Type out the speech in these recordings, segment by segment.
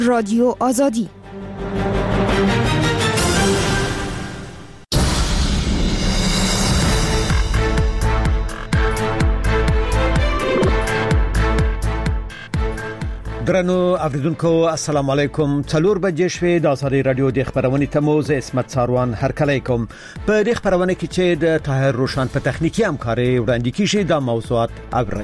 رادیو آزادی. درنو اوریدونکو السلام علیکم. 4 بجې شوې د آزادي رادیو د خبرونې تموز اسمت ساروان هرکلی کوم. په دې خبرونه کې چې د طاهر روشن په تخنیکی همکاري وړاندې کیږي د موضوعات اوري.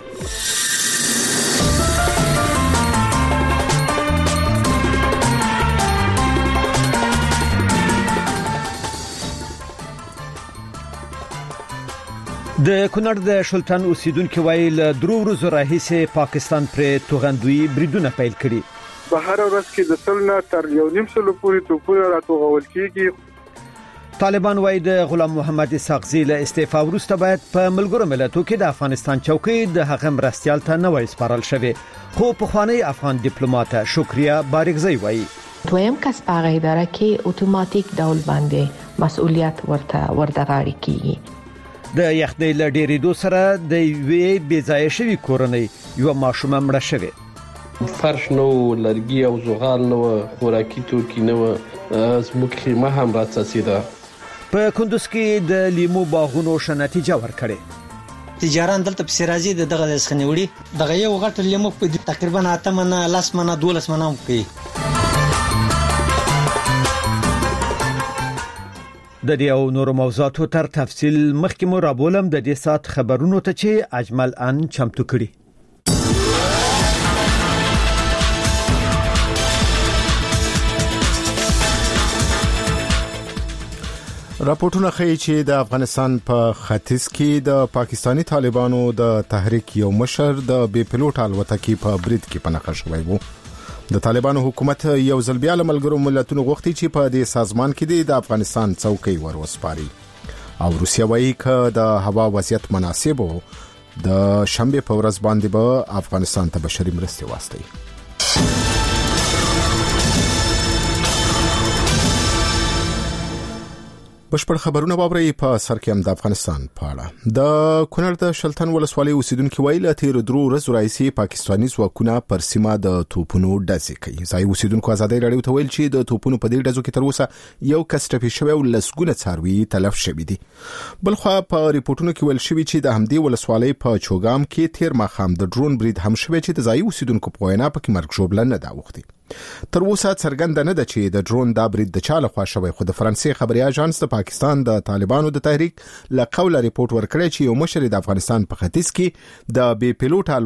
د کونړ د شلتن اوسیدونکو ویل درو ورځې راهیسې پاکستان پر توغندوی بریدونه پیل کړي. په هر ورځ کې د سلنه تر 1.5 پورې توپونه راټوغول کیږي. طالبان وایي د غلام محمد اسحاقزي له استعفا وروسته باید په ملګرو ملتونو کې د افغانستان چوکۍ د هغه مرستيال ته نه وای سپارل شوی. خو پخوانی افغان ډیپلوماټ شکریا بارګزی وایي دویم کس په هغه اداره کې اتوماتیک ډول باندې مسؤلیت ورته غاړي کیږي. د یخنۍ له ډېرېدو سره د وی بېځایه شوی کورنۍ یو ماشومه مړه شوه. فرش نو لرګي او زغال نو خوراکي توکي نو زموږ خیمه هم راڅڅیده. په کندوز کې د لیمو باغونو شنتیجه ورکړي. تجاران دلته په سراجي دغه ځخنیوړي دغه یو غټ لیمو په تقریبا 8 منه 10 منه 12 منه کوي. د دې او نور موضوعاتو تر تفصیل مخکې مو رابولم د دې سات خبرونو ته چې اجمل ان چمتو کړي. راپورټونه ښیي چې د افغانستان په ختیځ کې د پاکستانی طالبانو د تحریک یو مشر د بي پيلوټ الوتکې په برید کې پناه شوی وو. د طالبانو حکومت یو ځل بیا له ملګرو ملتونو غوښتي چې په دې سازمان کې د افغانستان څوکۍ وروسپاري او روسیا وایي چې د هوا وضعیت مناسب وو د شنبه په ورځ باندې به افغانستان ته بشري مرستې واستوي. بشپړ خبرونه باوري په سر کې هم د افغانستان په اړه. د کونړ د شلتن ولسوالۍ اوسیدونکو ویل تیر درو ورځې راځي پاکستانی ځواکونه پر سیمه د توپونو ډزې کوي. ځای اوسیدونکو آزادي رادیو ته ویل چې د توپونو په دې ډزو کې تر اوسه یو کس ټپي شوی او لسګونه څاروي تلف شوي دي. بلخو په ریپورتونو کې ویل شوی چې د همدې ولسوالۍ په چوغام کې تیر ماخام د ډرون برید هم شوی چې د ځای اوسیدونکو په وینا پکې مرګ ژوبله نه دا وختي. تر اوسه څرګنده نه ده چې د ډرون دا برید د چا لخوا شوی. خو د فرانسې خبري اژانس د پاکستان د طالبانو د تحریک له قوله ریپورت ورکړی چې یو مشر د افغانستان په ختیځ کې د بي پيلوټ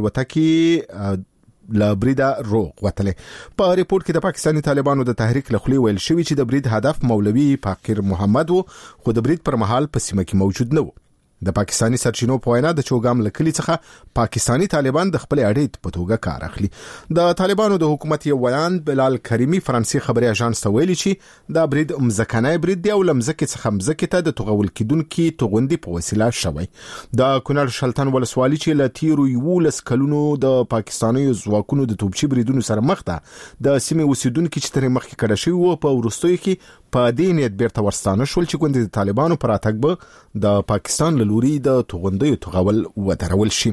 الوتکې لا بریده روغ وتله. په ریپورت کې د پاکستانی طالبانو د تحریک له خلی ویل شوی چې د برید هدف مولوي فقیر محمد وو خو د برید پر مهال په سیمه کې موجود نه و. د پاکستانی سرچینو په وینا د چوغام لکلي څخه پاکستانی طالبان د خپل اډیټ په توګه کار اخلي. د طالبانو د حکومت یو ویان بلال کریمی فرانسې خبري اژانس ته ویلي چې دا برید مزکنای برید دی او لمزکه څخه مزکه ته د توغول کیدونکو توغندي په وسیله شوی. د کونړ شلتن ولسوالۍ چې ل تیرو یو لس کلونو د پاکستاني ځواکونو د توپچی بریدونو سره مخ ده د سیمه اوسیدونکو چې تر مخکې کړه شوی وو په ورستوي کې په دې نیت بیرته ورستانه شول چې ګوند د طالبانو پر اتګ به د پاکستان لوري د توغندیو توغول ودرول شي.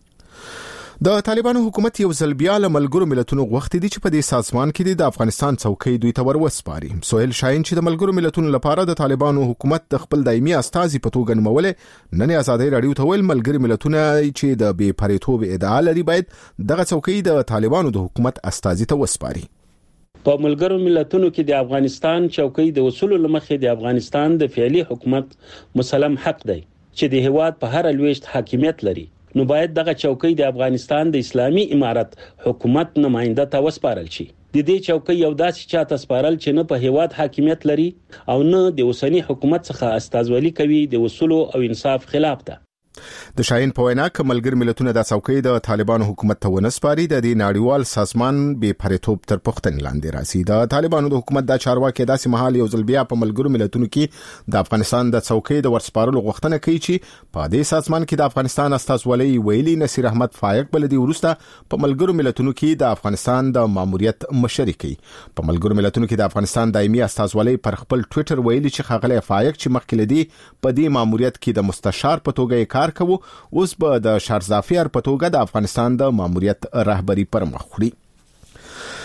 د طالبانو حکومت یو ځل بیا له ملګرو ملتونو غوښتي دي چې په دې سازمان کې د افغانستان څوکۍ دوی ته وروسپاري. سهیل شاهین چې د ملګرو ملتونو لپاره د طالبانو حکومت د خپل دایمي استازي په توګه نومولې نن آزادي رادیو ته ویل ملګري ملتونه چې د بې پریتوب ادعا لري باید دغه څوکۍ د طالبانو د حکومت استازي ته وسپاري. په ملګرو ملتونو کې د افغانستان چوکۍ د وصول لمخې د افغانستان د فعلی حکومت مسلم حق دی چې د هیواد په هر لويشت حاکمیت لري. نو باید دغه چوکۍ د افغانستان د اسلامي امارت حکومت نماینده ته وسپارل شي. د دې چوکۍ یو داسې چاته سپارل چې نه په هیواد حاکمیت لري او نه د اوسنی حکومت څخه استازولي کوي د وصول او انصاف خلاف ده. د شاهین په وینا چې ملګر ملتونه د څوکۍ د طالبانو حکومت ته ونسپاري د دې نړیوال سازمان بې پریتوب تر پښتنې لاندې راځي. د طالبانو د حکومت د چارواکي داسې مهال یو ځل بیا په ملګرو ملتونو کې د افغانستان د څوکۍ د ورسپارلو غوښتنه کوي چې په دې سازمان کې د افغانستان استازولي ویلي نصیر احمد فائق بلدي ورسته په ملګرو ملتونو کې د افغانستان د ماموریت مشري کوي. په ملګرو ملتونو کې د افغانستان دایمي استازولي پر خپل ټوئیټر ویلي چې خغلی فائق چې مخکې لدی په دې ماموریت کې د مستشار په توګه کار کوي اوس به د شارزافیر په توګه د افغانستان د ماموریت رهبری پر مخ وړي.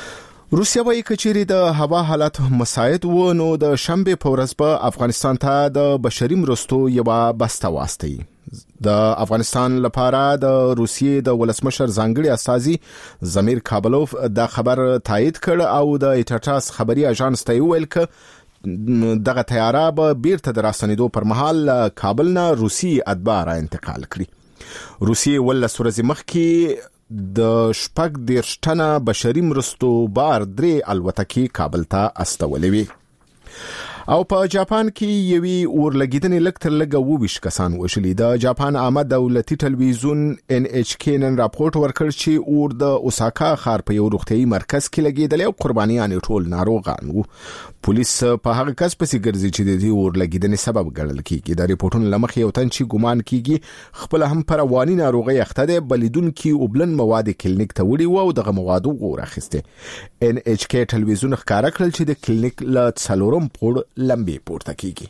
روسیا وايي کچيري د هوا حالت مساعد و نو د شنبه په ورځ په افغانستان ته د بشري مرستو یو بسته واستي. د افغانستان لپاره د روسیې د ولسمشر ځانګړي استازي زمیر کابلوف دا خبر تایید کړ او د ایټاټاس خبري اژانس ته ویل ک دغه طیاره به بیرته د راستنېدو پر مهال کابل نه روسي اتباع را انتقال کړي. روسیې ولس ورځې مخکې د شپږ دیرش ټنه بشري مرستو بار 3 الوتکې کابل ته استولې وي. او په جاپان کې یوي اورلګیدنې لکتر لګه 22 کسان وشلي. د جاپان عامه دولتي ټلویزیون NHK نن راپورټ ورکړ چې اور د اوساکا ښار په یو روغتيایي مرکز کې لګیدل او قربانیان ټول ناروغان وو. پولیس په هغه کس پسې ګرځي چې د دې اورلګیدنې سبب ګڼل کیږي. د ریپورتونو لمخې یو تن چې ګومان کیږي خپل هم پر رواني ناروغي اخته ده بلیدونکو وبلن مواد کلینیک ته وړي وو او دغه مواد وغوښته. NHK ټلویزیون ښکارا کړل چې د کلینیک له څلورم پوړ لمبي پورته کیږي.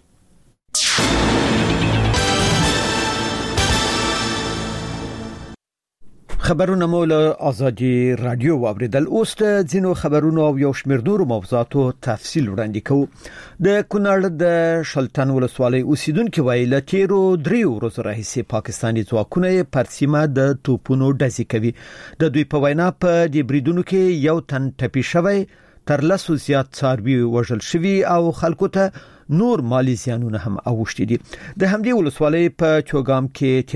خبرونه مول ازادي رادیو واوریدل. اوس د ځینو خبرونو او یو شمېر نورو موضوعاتو تفصیل وړاندې کوو. د کونړ د شلتن ولسوالۍ اوسیدونکو ویل تیرو 3 ورځې راهیسې پاکستاني ځواکونه پر سیمه د توپونو ډزې کوي. د دوی په وینا په دې بریدونو کې یو تن ټپي شوی، تر 10 زیات څاروي وژل شوي او خلکو ته نور مالی زیانونه هم اوښتي دي. د همدې ولسوالۍ په چوغام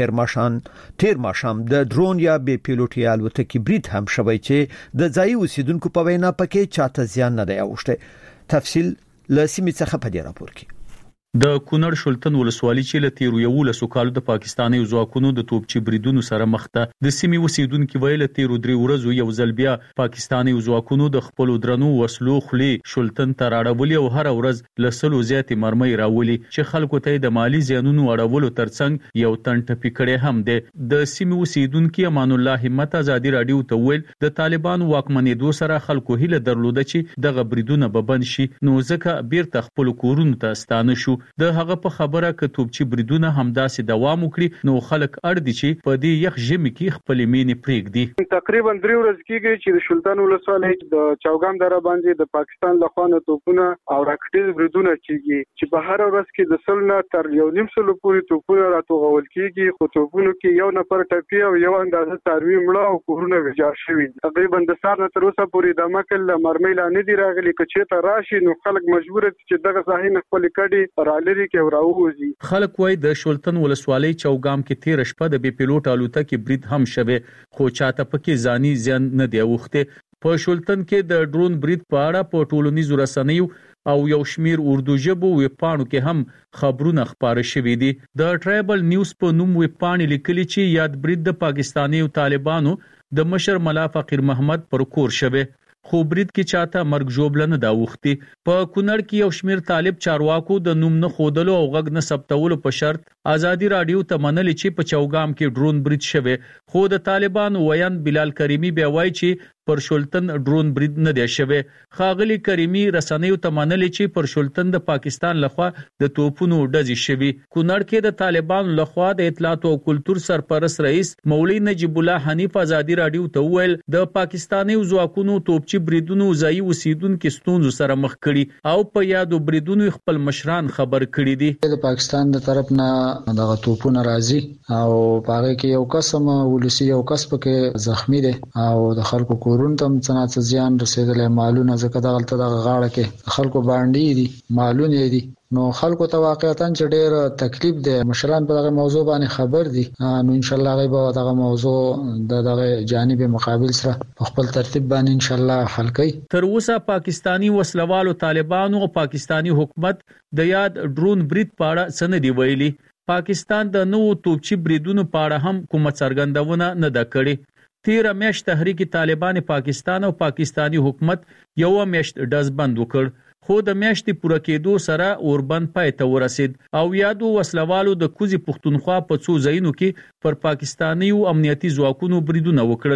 کې تیر ماښام د ډرون یا بې پیلوټي الوتکې برید هم شوی چې د ځایي اوسیدونکو په وینا پکې چاته زیان نه دی اوښتی. تفصیل له سیمې څخه په دې راپور کې. د کونړ شلتن ولسوالۍ چې له تیرو 11 کالو د پاکستاني ځواکونو د توپچي بریدونو سره مخ ده. د سیمې اوسیدونکو ویل تیرو 3 ورځو یو ځل بیا پاکستاني ځواکونو د خپل درنو وسلو خلی شلتن ته راړولې او هر ورځ لسلو زیات مرمۍ راولي چې خلکو ته د مالی زیانونو اړولو ترڅنګ یو تن ټپي کړي هم ده. د سیمې اوسیدونکو امان الله همت ازادي رادیو ته ویل د طالبانو واکمنېدو سره خلکو هیله درلوده چې دغه بریدونه به بند شي، نو ځکه بیرته خپل کورونو ته ستانه شو. د هغه په خبره ک توپچی بریدونه همداسې دوام وکړي نو خلک اړ دي چې په دې یخ ژمي کې خپل مینې پرېږدي. تقریبا 3 ورځې کېږي چې د شلتن ولسوالۍ د چوغام دره باندې د پاکستان لخوا نه توپونه او راکټیز بریدونه کېږي چې په هر ورځ کې د سلنه تر 1.5 سلو پورې توپونه راتوغول کېږي. خو توپونو کې یو نفر ټپي او یو اندازه څاروي مړه او کورونه ویجاړ شوي. تقریبا د سار نه تر اوسه پورې د مکل مرمۍ لا نه دی راغلي. که ته راشي نو خلک مجبور دي چې دغه ځای نه خپل کډي رالري کې وراوځي. خلک وای د شلتن ولسوالۍ چوغام کې تیر شپه د بي پیلوټ الوتکې برید هم شوه، خو چاته پکې ځاني زیان نه دی اوخته. په شلتن کې د ډرون برید په اړه په ټولنیزو رسنیو او یو شمیر اردو ژبو ویبپاڼو کې هم خبرونه خپاره شوي دي. د ټرایبل نیوز په نوم ویبپاڼې لیکلي چې یاد برید د پاکستاني طالبانو د مشر ملا فقیر محمد پر کور شوه، خو برید کې چاته مرګ جوړل نه دا وختي. په کونړ کې یو شمیر طالب چارواکو د نوم نه خودلو او غږ نه ثبتولو په شرط ازادي رادیو ته منل چې په چوغام کې ډرون برید شوه، خو د طالبانو ویان بلال کریمی بیا وایي چې پر شلتن ډرون برید نه دی شوه. خاغلی کریمی رسنیو ته منل چې پر شلتن د پاکستان لخوا د توپونو ډزې شوي. کونړ کې د طالبانو لخوا د اطلاعات او کلتور سرپرست رئیس مولوی نجیب الله حنیف ازادي رادیو ته ویل د پاکستاني ځواکونو توپچي بریدونو ځای وسیدونکو ستونزو سره مخ کړي او په یادو بریدونو خپل مشران خبر کړي دي. د پاکستان د طرف نه دغه توپونه راځي او پاره کې یو قسم ولسی یو کس پکې زخمی دي او د خلکو کورون تم څنګه زیان رسیدلې مالونه ځکه دغلت د غاړه کې خلکو باندې دي مالونه دي. نو خلکو ته واقعیتاً چې ډېر تکلیف دی. مشران په دغه موضوع باندې خبر دي، نو ان شاء الله غیبه دغه موضوع د دغه جانب مقابل سره په خپل ترتیب باندې ان شاء الله حل کوي. تر اوسه پاکستانی وسلوالو طالبانو او پاکستانی حکومت د یاد ډرون برید په اړه څه دی ویلي. پاکستان د نوو توپچي بریدونو په اړه هم کومه څرګندونه نه ده کړې. تیر میاشت تحریک طالبان پاکستان او پاکستانی حکومت یو میاشت ډز بند وکړ، خو د میاشتې پوره کېدو سره اوربند پای ته ورسید او یادو وسلوالو د کوزي پښتونخوا په څو ځایونو کې پر پاکستاني او امنیتي ځواکونو بریدونه وکړل.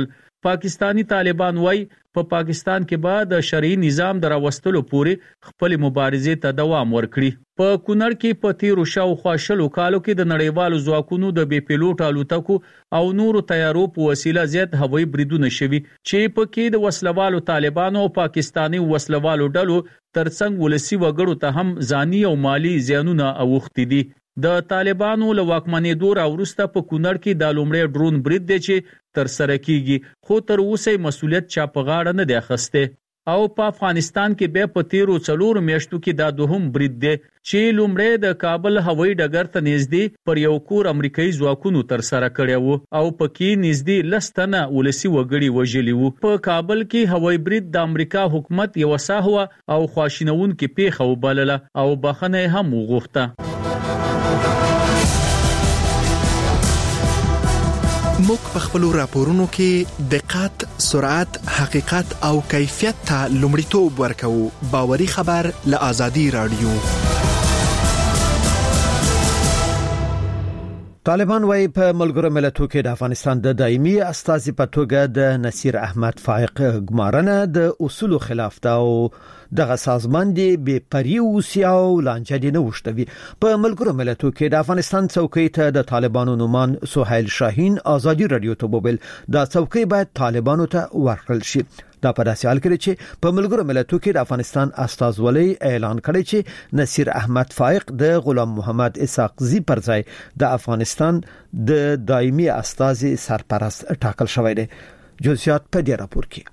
پاکستانی طالبان وایي په پاکستان کې به د شرعي نظام دراوستلو پورې خپل مبارزې ته دوام ورکړي. په کونړ کې په تیرو شاوخوا شلو کالو کې د نړیوالو ځواکونو د بې پیلوټ الوتکو او نورو تیارو په وسیله زیات هوایي بریدونه شوي چې په کې د وسلوالو طالبانو او پاکستاني وسلوالو ډلو ترڅنګ ولسی وګړو ته هم ځاني او مالی زیانونه اوښتي دي. د طالبانو له واکمنېدو راوروسته په کونړ کې د لومړی ډرون برید دی چې تر سره کیږي، خو تر اوسه مسؤلیت چا په غاړه نه دی اخیسته او په افغانستان کې به په تیرو 4 میاشتو کې دا دوهم برید دی چې لومړی د کابل هوایي ډګر ته نږدې پر یو کور امریکایي ځواکونو تر سره کړی وو او پکې نږدې لستنه ولسی وګړي وژلي وو. په کابل کې هوایي برید د امریکا حکومت یو ساهوه او خواشینونکې پیښه وبلله او بخنه هم وغوښته. موږ په خپل راپورونو کې دقت، سرعت، حقیقت او کیفیت ته لومړیتوب ورکوو. باوري خبر له آزادي رادیو. طالبان وايي په ملګرو ملتونو کې د افغانستان د دایمي استازي په توګه د نصیر احمد فائق ګمارنه د اصول خلاف ده او دغه سازمان دی بې پري اوسي او لانجه دي نه وشتوي. په ملګرو ملتونو کې د افغانستان څوکۍ ته د طالبانو نومان سهیل شاهین آزادي رادیو ته وویل دا څوکۍ باید طالبانو ته ورکړل شي. دا په داسې حال کې چې په ملګرو ملتونو کې د افغانستان استازولۍ اعلان کړی چې نصیر احمد فائق د غلام محمد اسحاق زی پر ځای د افغانستان د دایمي استازي سرپرست ټاکل شوی دی. جزئیات په دې راپور کې.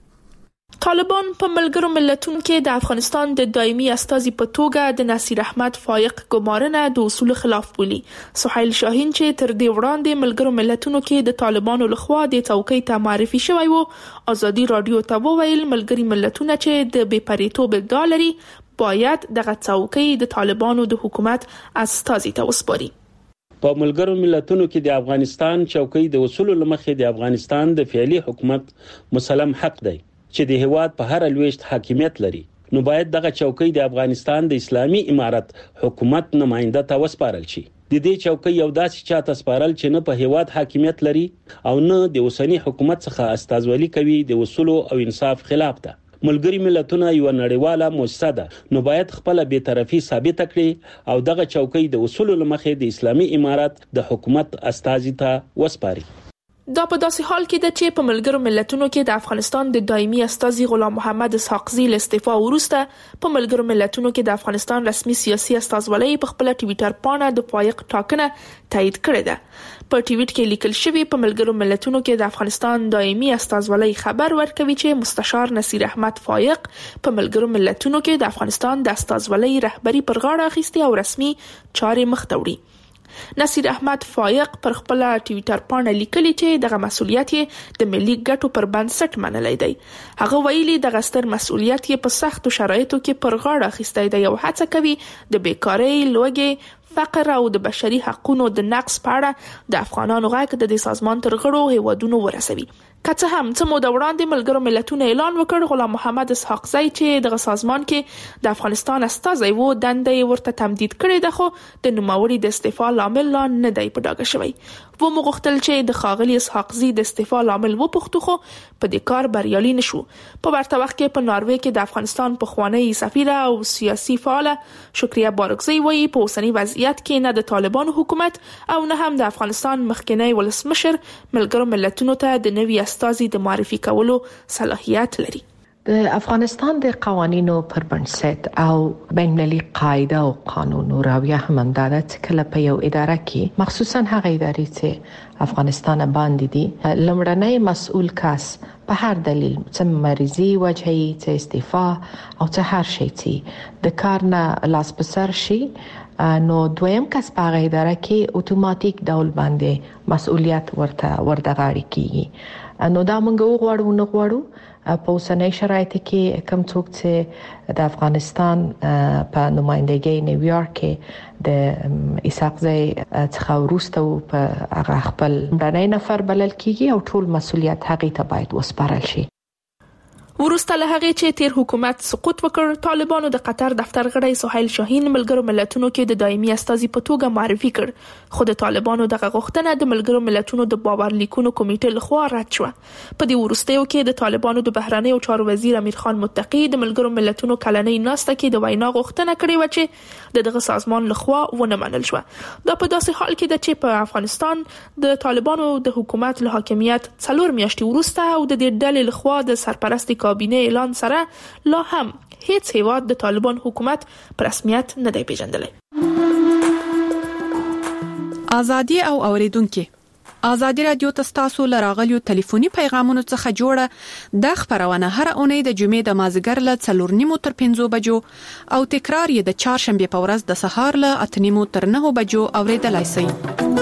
طالبان په ملګرو ملتونو کې د افغانستان د دایمي استازي په توګه د نصیر احمد فائق ګمارنه د اصول خلاف بولي. سهیل شاهین چې تر دې وړاندې ملګرو ملتونو کې د طالبانو لخوا د څوکۍ ته معرفي شوی وو، آزادي رادیو ته وویل ملګری ملتونه چې د بې پریتوب ادعا لري باید دغه څوکۍ د طالبانو د حکومت استازي ته وسپاري. په ملګرو ملتونو کې د افغانستان چوکۍ د اصول لمخې د افغانستان د فعلی حکومت مسلم حق دی چې د هیواد په هر لويشت حاکمیت لري، نو باید دغه چوکۍ د افغانستان د اسلامي امارت حکومت نماینده ته وسپارل شي. د دې چوکۍ یو داسې چاته سپارل چې نه په هیواد حاکمیت لري او نه د اوسنی حکومت څخه استازولي کوي د اصول او انصاف خلاف ده. ملګری ملتونه یو نړیواله مؤسسه ده، نو باید خپل بی‌طرفي ثابت کړي او دغه چوکۍ د اصول لمخې د اسلامي امارت د حکومت استازي ته وسپاري. دا په داسې حال کې ده چې په ملګرو ملتونو کې د افغانستان د دایمي استازي غلام محمد اسحاق زی له استعفا وروسته په ملګرو ملتونو کې د افغانستان رسمي سیاسي استازولۍ په خپل ټویټر پاڼه د فائق ټاکنه تایید کړې ده. په ټویټ کې لیکل شوی په ملګرو ملتونو کې د افغانستان دایمي استازولۍ خبر ورکوي چې مستشار نصیر احمد فائق په ملګرو ملتونو کې د افغانستان د استازولۍ رهبری پر غاړه اخیستي او رسمي چارې مخ ته وړي. نصیر احمد فائق پر خپل ټویټر پاڼه لیکلي چې دغه مسؤلیت د ملي ګټو پر بنسټ منلای دی. هغه ویلي د غستر مسؤلیت په سختو شرایطو کې پر غاړه اخیستی دی او هڅه کوي د بیکاری، لوږې، فقر او د بشري حقوقو د نقض په اړه د افغانانو غږ د سازمان تر غړو هیوادونو ورسوي. که څه هم څه موده وړاندې ملګرو ملتونو اعلان وکړ غلام محمد اسحاق زی چې د سازمان کې د افغانستان استازی وو دندې ورته تمدید کړې ده، خو د نوموړي د استعفا لامل لا نه دی په ډاګه شوی. و مغختل چې د خاغلی اسحاق زی د استعفا لامل و پختو خو په دې کار بریالي نشو. په ورته وخت کې په ناروې کې د افغانستان پخوانی سفیر او سیاسي فعال شکریه بارکزی وایي په اوسنی وضعیت کې نه د طالبانو حکومت او نه هم د افغانستان مخکنی ولسمشر ملګرو ملتونو ته د نوي استازي د معرفي کولو صلاحیت لري. د افغانستان د قوانینو پر بنسټ او بین‌المللي قاعده او قانون او راویه هم انداده چې کله په یو اداره کې مخصوصا هغه ادارې چې افغانستان باندې دي لمړنۍ مسؤل کس په هر دلیل چې مریضي وجهي چې استعفا او چې هر شي چې د کار نه لاس په سر شي نو دویم کس په هغه اداره کې اتوماتیک ډول باندې مسؤلیت ورته غاړه کیږي. نو دا موږ وغواړو نه غواړو په اوسنۍ شرایطو کې کوم څوک چې د افغانستان په نمائندګۍ نیویارک کې د اسحاق زی څخه وروسته په هغه خپل مړنی نفر بلل کیږي او ټول مسؤلیت هغه ته باید وسپارل شي. وروسته له هغې چې تیر حکومت سقوط وکړ، طالبانو د قطر دفتر غړی سهیل شاهین ملګرو ملتونو کې د دایمي استازي په توګه معرفي کړ، خو د طالبانو دغه غوښتنه د ملګرو ملتونو د باور لیکونو کمیټې لخوا رد شوه. په دې وروستیو کې د طالبانو د بهرنیو چارو وزیر امیر خان متقی د ملګرو ملتونو کلنۍ ناسته کې د وینا غوښتنه کړې و چې دغه سازمان لخوا ونه منل شوه. دا په داسې حال کې ده چې په افغانستان د طالبانو د حکومت له حاکمیت 4 میاشتې وروسته او د دې ډلې لخوا د سرپرستی کابینه اعلان سره لا هم هیڅ هیواد د طالبان حکومت په رسمیت نه دی پیژندلی. ازادي او اوریدونکو ازادي رادیو تاسو لراغلیو ټلیفوني پیغامونو څخه جوړه د خبرونه هر اونۍ د جمعې د مازیګر له 4:30 تر 5 بجو او تکرار یې د چهارشنبه په ورځ د سهار له 8:30 تر 9 بجو اوریدلای شئ.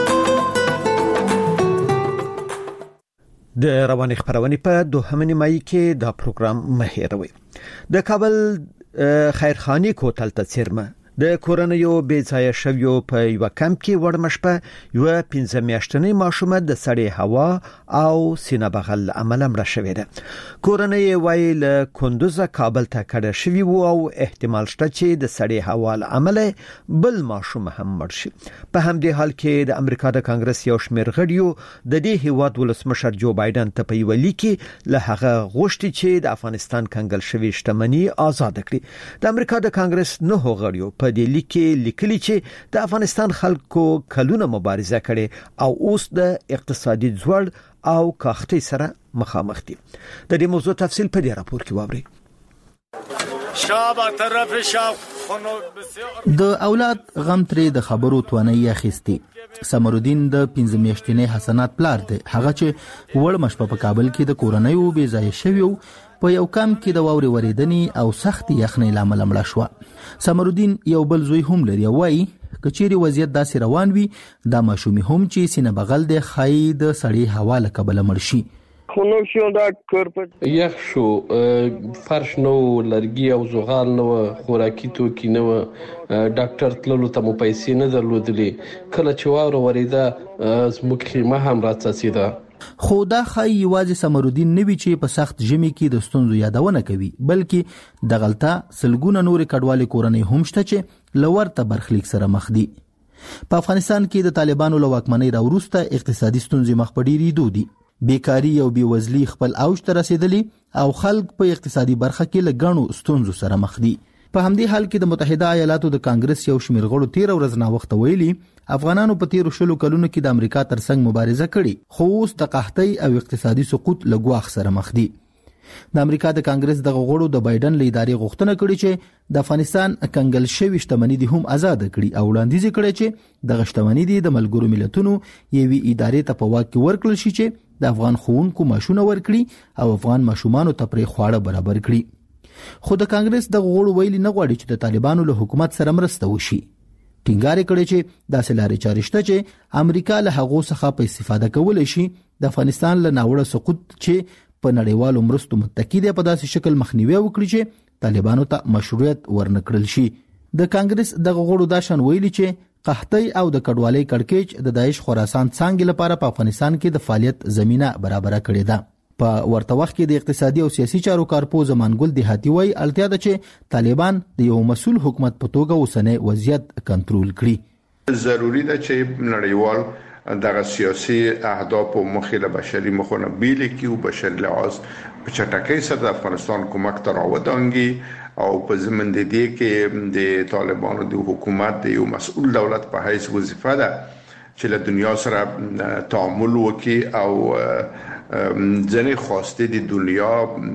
د رواني خبرونه په 2 مای کې دا پروګرام مهیروي. د کابل خیرخانی کوتل ته چیرمه د کورونیو بیځای شویو په یو کمپ کې ورمشپه یو 15 میاشتنی ماشومه د سړې هوا او سینه بغل عمل مړه شوې ده. کورنۍ وایي له کندوز کابل ته کډه شوی وو او احتمال شته چې د سړې هوا عمل بل ماشوم هم مړ شي. په همدې حال کې د امریکا د کانګرس یو شمېر غړیو د دې هیواد ولسمشر جو بایدن ته په یو لیک له هغه غوښتي چې د افغانستان کنګل شوی شتمنۍ آزاد کړي. د امریکا د کانګرس نه غړیو په دې لیک لیکلي چې د افغانستان خلکو کلونه مبارزه کړي او اوس د اقتصادي ځوړ او کاختي سره مخامخ دي. د دې موضوع تفصیل په دې راپور کې واورئ. د اولاد غم ترې د خبرو توانایي اخیستي. سمرودین د 15 میاشتنی حسنات پلار دی، هغه چې وړ مشپه په کابل کې د کورنۍ او بې ځای شویو په یو کم کې د واوري وریدنې او سخت یخنۍ لامل مړه شو. سمرودین یو بل زوی هم لري، وایي کچېری وضعیت داسې روان وي دا ماشومي هم چې سینه بغل د خای د سړی هوا له کبله مړ شي. خونو شو دا کورپټ یخ شو، فرش نو، لرګي او زغال نو، خوراکي توکي نو، ډاکټر تللو ته مو پیسې نه درلودلې. کله چې واوره وریده زموږ خیمه هم راڅڅېده. خو دا خای یوازې سمرودین نوي چې په سخت ژمي کې د ستونزو یادونه کوي، بلکې د غلطه سلګونه نورې کډوالې کورنۍ هم شته چې لورته برخلیک سره مخ دي. په افغانستان کې د طالبانو له واکمنۍ راوروسته اقتصادي ستونزې مخ په ډېرېدو دي. بیکاری او بیوزلی خپل اوج ته رسیدلی او خلک په اقتصادي برخه کې له غنو ستونزو سره مخ دي. په همدې حال کې د متحده ایالاتو د کانګرس یو شمېر غړو 13 ورځې نه وخت ویلي افغانانو په 13 شلو کلونو کې د امریکا ترڅنګ مبارزه کړې، خو اوس د قحطۍ او اقتصادي سقوط له ګواښ سره مخ دي. د امریکا د کانګرس د غړو د بایدن له ادارې غوښتنه کړې چې د افغانستان کنګل شوی شتمنۍ دي هم آزاد کړي او وړاندیز کړي چې د شتمنۍ دي د ملګرو ملتونو یوې ادارې ته په واک کې ورکړل شي چې د افغان خوونکو ماشونه ورکړي او افغان ماشومانو ته پرې خواړه برابر کړي. خو د کانګرس د غړو ویلي نه غواړي چې د طالبانو له حکومت سره مرسته وشي. ټینګار کړي چې داسې لارې چارې شته چې امریکا له هغو څخه په استفاده کولای شي د افغانستان له ناوړه سقوط چې په نړیوالو مرستو متکی دی په داسې شکل مخنیوي وکړي چې طالبانو ته مشروعیت ورنکړل شي. د کانګرس د غړو دا شان ویلي چې قحطۍ او د کډوالۍ کړکېچ د داعش خراسان څنګه لپاره په افغانستان کې د فعالیت زمينه برابر کړې ده. په ورته وخت کې د اقتصادي او سیاسي چارو کارپو زمانګل دیهاتی وای اړتیا ده چې طالبان د یو مسؤل حکومت په توګه وسنه وضعیت کنټرول کړي. ضروری ده چې نړیوال دغه سیاسي اهداف او مخاله بشري مخونه بیل کی او بشري لحاظ په چټکۍ سره د افغانستان کومک تر راوړانګي او په زمن د دې کې د طالبانو د حکومت د یو مسؤل دولت په حیث وظیفه ده چې له دنیا سره تعامل وکړي او ځنې خواسته د دنیا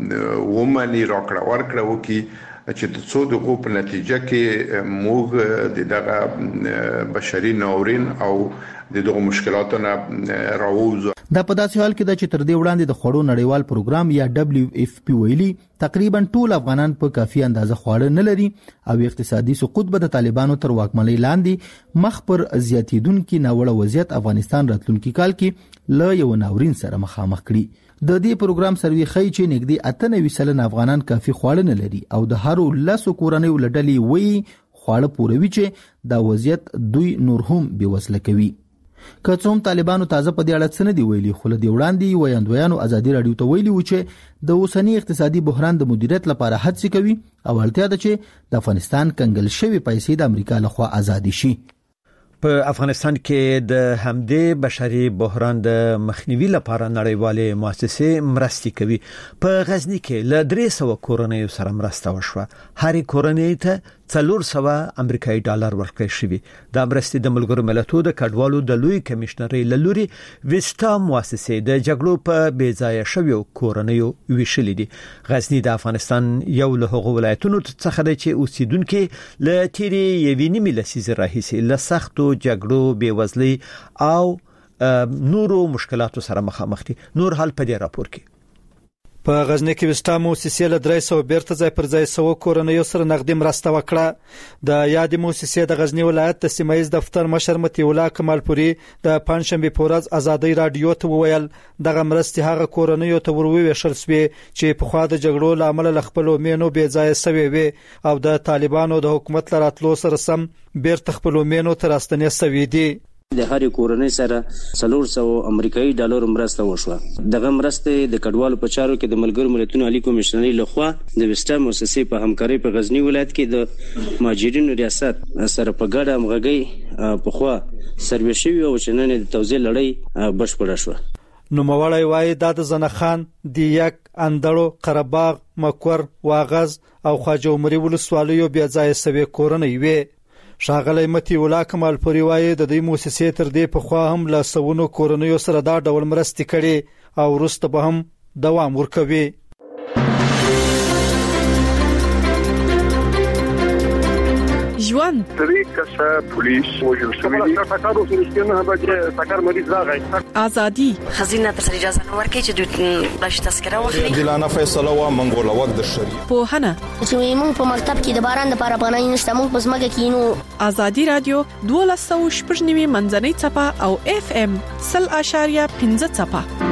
ومني راکړه ورکړه وکړي چې د څو دغه په نتیجه کې موږ د دغه بشري ناورین او دغه مشکلاتونه راوځو. دا په داسې حال کې چې تر دې وړاندې د خوړو نړیوال پروګرام یا WFP ویلي تقریبا ټول افغانان په کافي اندازه خواړه نه لري او اقتصادي سقوط به د طالبانو تر واکمنۍ لاندې مخ پر زیاتیدونکو ناوړه وضعیت افغانستان راتلونکي کال کې له یو ناورین سره مخامخ کړي. د دې پروګرام سروي خی چې نږدې 98% افغانان کافي خواړه نه لري او د هرو 10 کورنۍ ولډلې وی خواړه پوروي چې دا وضعیت دوی نور هم بې وسله کوي. که څوم طالبانو تازه په دې اړه څه نه دی ویلي، خو له دې وړاندې ویاندویانو ازادي رادیو ته ویلي و چې د اوسنی اقتصادي بحران د مدیریت لپاره هڅې کوي او اړتیا ده چې د افغانستان کنګل شوی پیسې د امریکا لخوا آزادي شي. په افغانستان کې د همدې بشري بحران د مخنیوي لپاره نړیوالې مؤسسې مرستې کوي. په غزنی کې له 300 کورنیو سره مرسته وشوه. هرې کورنۍ ته 400 امریکایي ډالر ورکړل شوي. د مرستې د ملګرو ملتونو د کډوالو د لوی کمشنرۍ لوري وستا مؤسسې د جګړو په بیځایه شویو کورنیو ویشلې دي. غزنی د افغانستان یو له هغو ولایتونو څخه دی چې اوسیدونکو له تیری یوې نیمې لسیزې راهیسې له سختو جګړو، بیوزلۍ او نورو مشکلاتو سره مخامخ دي. نور حال په دې راپور کې. په غزنی کې وستا مؤسسې له 300 بیرته ځای پر ځای 100 کورنیو سره نقدي مرسته وکړه. د یاد مؤسسې د غزنی ولایت د سیمایي دفتر مشر متي الله کمالپوري د پنځشنبه په ورځ ازادي رادیو ته وویل دغه مرستې هغه کورنیو ته وروویشل شوې چې په خوا د جګړو لامل لخپلو مینو بې ځای سوي وي او د طالبانو د حکومت لراتلو سره سم بیرته خپلو مینو تر استنې سوي دي. د هرې کورنۍ سره 400 امریکایي ډالر مرسته وشوه. دغه مرسته د کډوالو په چارو کې د ملګرو ملتونو عالی کمشنرۍ لخوا د وستا مؤسسې په همکارۍ په غزنی ولایت کې د مهاجرینو ریاست سره په ګډه همغږي په خوا سروې شوی او چننې د توزیع لړۍ بشپړه شوه. نوموړی وایي دا د زنخان، دیک، اندړو، قرهباغ، مکور، واغز او خواجه عمري ولسوالیو بیا ځای سوي کورنۍ وي. ښاغلی متي الله کمالپوري وایي د دې مؤسسې تر دې په خوا هم له سونو کورنیو سره دا ډول مرستې کړي او وروسته به هم دوام ورکوي. ژوند طریقه پولیس وجل شوی فقط وسلسله هغه سکر مریض راغی. ازادي خزینه تر اجازه نه ورکړي چې دوی بلش تذکره واخلي. دلانه فیصله و منګول وخت د شری په هنه چې موږ په مکتب کې د باران لپاره پناه نشته، موږ په ځمکه کې نو. ازادي رادیو 1290 منځنۍ چپه او FM 0.5 چپه.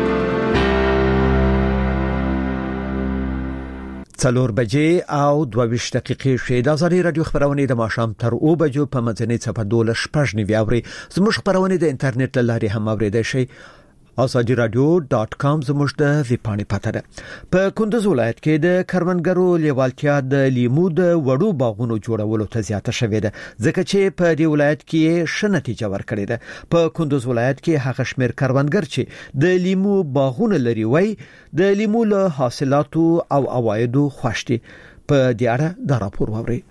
4 بجې او 22 دقیقې شوې. د ازادي رادیو خبرونه د ماښام تر 2 بجو په منځنۍ چپه 12:15 اوري. زموږ خبرونه د انټرنیټ له لارې هم اوریدای شئ. azadiradio.com زموږ د ویبپاڼې پته ده. په کندوز ولایت کې د کروندګرو لیوالتیا د لیمو د وړو باغونو جوړولو ته زیاته شوې ده، ځکه چې په دې ولایت کې ښه نتیجه ورکړې ده. په کندوز ولایت کې هغه شمیر کروندګر چې د لیمو باغونه لري وای د لیمو له حاصلاتو او عوایدو خوښ دي. په دې اړه دا راپور واوري.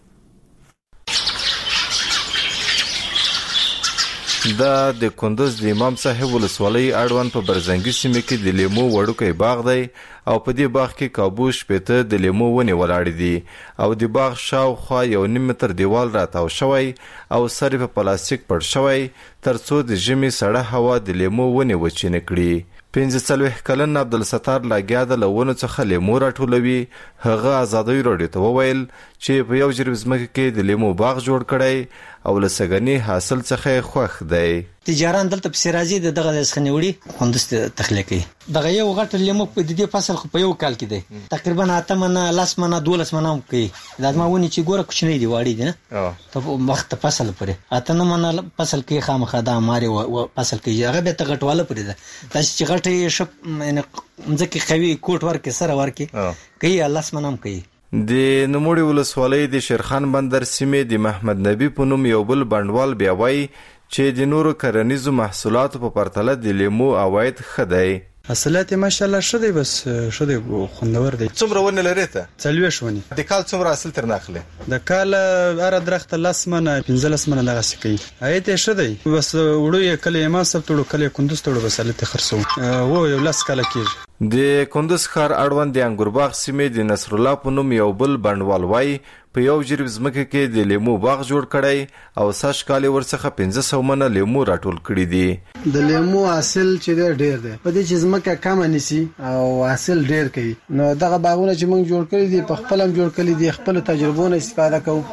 د کندوز د امام صاحب ولسوالۍ اړوند په برزنګي سیمه کې د لیمو وړوکی باغ دی او په دې باغ کې کابوش پته د لیمو ونی ولاړ دي او د باغ شاوخوا 1.5 متر دیوال راتاو شوی او سر په پلاستیک پړ شوی ترڅو د ژمي سړه هوا د لیمو ونی وچینه کړي. 45 کلن عبدالستار لاګیا د لونو څخه لیمو راټولوي. هغه ازادي رادیو ته وویل چې په یو جریب ځمکه کې د لیمو باغ جوړ کړي او لسګنی حاصل څخه خوښ دی. تجاران دلته په سرازي دغه ځخنیوړي خوندست تخلیقي دغه یو غټ لیمو په دې فصل خو په یو کال کې دی تقریبا 8 منه 10 منه 12 منه کوي. لازم ونی چې ګوره کوچنی دی واړی دی نه ته وخت فصل پرې 8 منه فصل کې خامخا د اماري فصل کې هغه به تغټواله پرې ده تاسو چې غټي شپ ځکه قوي کوټ ورکه سره ورکه کوي الله سمنام کوي. د نموړي ولسوالۍ د شیرخان بندر سیمې د محمد نبی په نوم یو بل بندوال بیا وایي چې د نورو کرنیزو محصولاتو په پرتله د لیمو عواید ښه دی. حاصلات ماشاءالله ښه دی، بس ښه دی، خوندور دی. څومره ونه لري ته؟ 40 ونی. د کال څومره حاصل تر ناخله؟ د کال اره درخت 10 منه 15 منه دغه سکی. ایت ښه دی، بس وړو یې کله ما سب ټولو کله کندوز ټولو بس لته خرڅو. وو یو لاس کال کېږي. د کندوز ښار اړوند د انګورباغ سیمې د نصر الله په نوم یو بل بندوال وای په یو جریب ځمکه کې د لیمو باغ جوړ کړی او ساش کال ورڅخه 1500 منه لیمو راټول کړی دي. د لیمو حاصل چې ډیر دی په دې چې ځمکه کم نسی او حاصل ډیر کوي. نو دغه باغونه چې موږ جوړ کړی دي په خپل هم جوړ کړی دي، خپل تجربو نه استفاده کوو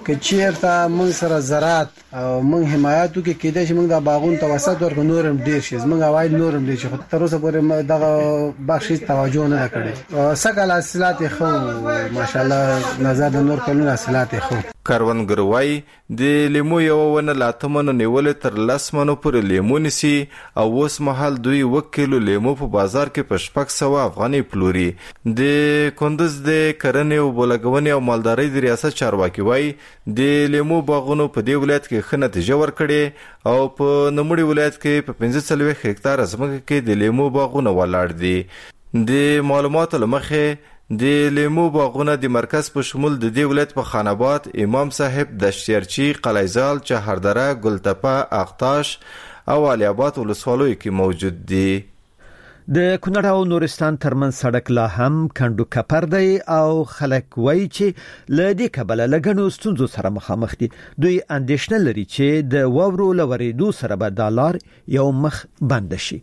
که چیرته موږ سره زراعت او موږ حمایت وکړو کېدای شي موږ د باغونو توسط ورکړو نورم ډیر شي موږ عواید نورم ډیر شي خو تر اوسه پورې دغه بخش توجه نه کړې سکه حاصلات خو ماشاءالله نظر د نور کلونو حاصلات خو کاروانګر وای د لیمو یو ونه لاتمنو نیول تر 10 منو پر لیمو نسی او اوس مهال دوی 1 کیلو لیمو په بازار کې په 600 افغاني پلوري د کندوز د کرنې او بولګونې او مالدارۍ د ریاست چارواکي وای د لیمو باغونو په دې ولایت کې ښه نتیجه ورکړې او په نموړي ولایت کې په 15 هکتار ځمکه کې د لیمو باغونه ولاړ دي د معلوماتو لمخې د لیمو باغونه د مرکز په شمول د دې ولایت په خان آباد، امام صاحب، دشتیرچی، قلعه‌زال، چهاردره، ګلتپه، اقتاش او علي آباد ولسوالیو کې موجود دي. د کونړ او نورستان ترمن سړک لا هم کندو کپر دی او خلک وایي چې له دې کبله لګنو ستونزو سره مخامخ دي. دوی اندېښنه لري چې د واورو لورېدو سره به د لار یو مخ بند شي.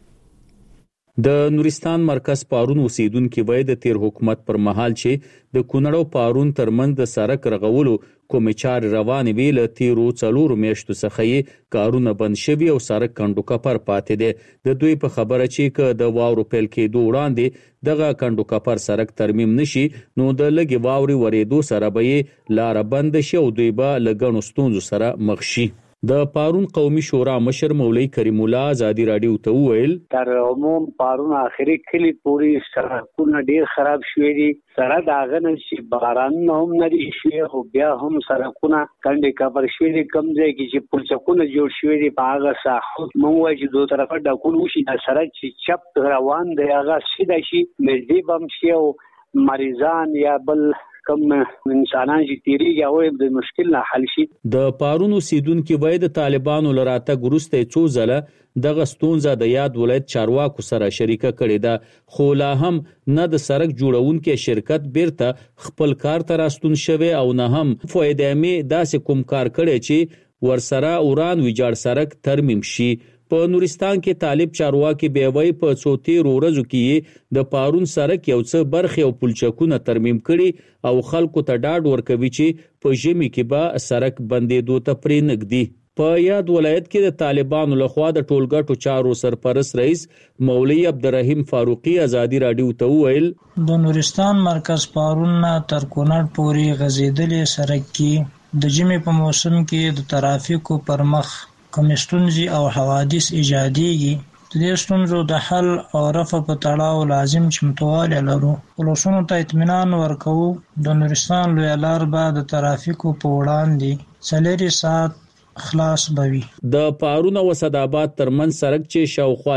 د نورستان مرکز پارون اوسیدونکو وای د تیر حکومت پر مهال چې د کونړ او پارون ترمن د سړک رغولو کوم چار روان وی له تیرو 4 میاشتو څخه کارونه بند شوی او سړک کندو کپر پاتې دي. د دوی په خبره چې د واورو پیل کېدو وړاندې دغه کندو کپر سړک ترمیم نشي نو د لګي واوري ورېدو سره به لار بند شي او دوی به لګنو ستونزو سره مخ شي. د پارون قومي شورا مشر مولوی کریم الله آزادی رادیو ته ویل تر عموم پارون اخري کلی پوری سړکونه ډیر خراب شوي دي سره دا غنه چې باران هم نه دي شوي او بیا هم سړکونه کندې کبر شوي دي کم ځای کې چې پلچکونه جوړ شوي دي په هغه ساحه مونږ وایي چې دوه طرفه ډکول وشي دا سړک چې چپ روان دی هغه سیده شي نږدې بم شي او مریضان یا بل کم انسانان چې تیریږي او د مشکل نه حل شي. د پارون اوسیدونکو وای د طالبانو لراته ګروسته څو ځله دغه ستونزه د یاد ولایت چارواکو سره شریکه کړې ده خو لا هم نه د سړک جوړونکو شرکت بیرته خپل کار ته راستون شوی او نه هم فائدې مې داسې کوم کار کړي چې ورسره اوران ویجاړ سړک ترمیم شي. په نورستان کې طالب چارواکي بیوي په 14 ورځو کې د پارون سړک یو څه برخه او پلچکونه ترمیم کړي او خلکو ته ډاډ ورکوي چې په ژمي کې به سړک بندېدو ته پرې نږدې. په یاد ولایت کې د طالبانو لخوا د ټولګټو چارو سرپرست رئیس مولوی عبدالرحیم فاروقی آزادی رادیو ته ویل د نورستان مرکز پارون تر کونړ پورې غځېدلې سړک کې د ژمي په موسم کې د ترافیکو پر مخ کوم ستونزې او حوادث ایجادېږي د دې ستونزو د حل او رفع په تړاو لازم چمتووالی لرو. ولسونو ته اطمینان ورکوو د نورستان لویه لار به د ترافیکو په وړاندې 4 ساعت خلاص بوي. د پارون او صداباد ترمن سړک چې شاوخوا